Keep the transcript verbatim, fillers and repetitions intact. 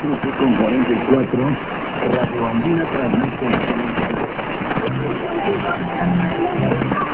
siete con cuarenta y cuatro, Radio Andina transmite.